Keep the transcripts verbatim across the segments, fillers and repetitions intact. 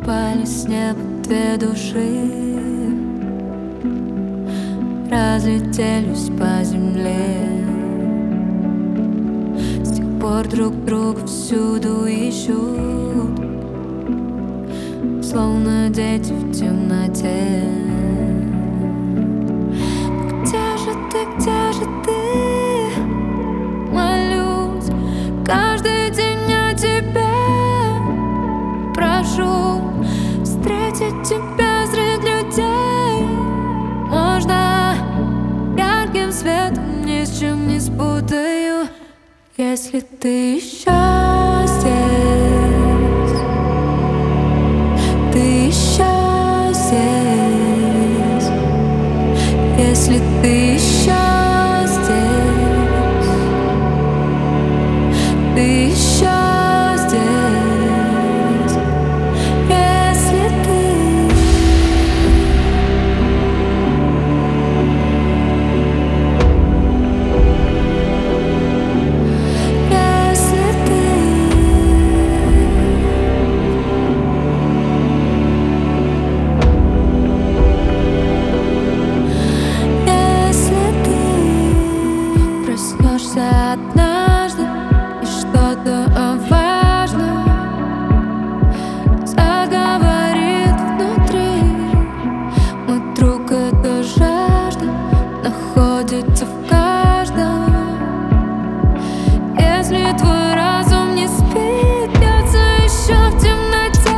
Упали с неба две души, разлетелись по земле. С тех пор друг друга всюду ищут, словно дети в темноте. Где же ты, где же ты? Молюсь каждый день о тебе. Прошу встретить тебя среди людей. Можно ярким светом ни с чем не спутаю. Если ты еще здесь, ты еще здесь. Если ты еще здесь, ты еще здесь. Если ты Если ты Если ты проснешься однажды и что-то важное заговорит внутри, мой друг, эта жажда находится в каждом. Если твой разум не спит, бьется еще в темноте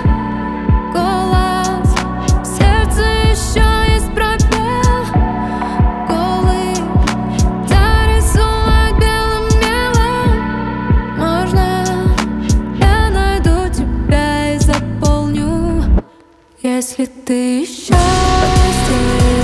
голос, в сердце еще есть пробел. Голый дорисовать белым мелом можно. Я найду тебя и заполню. Если ты еще здесь.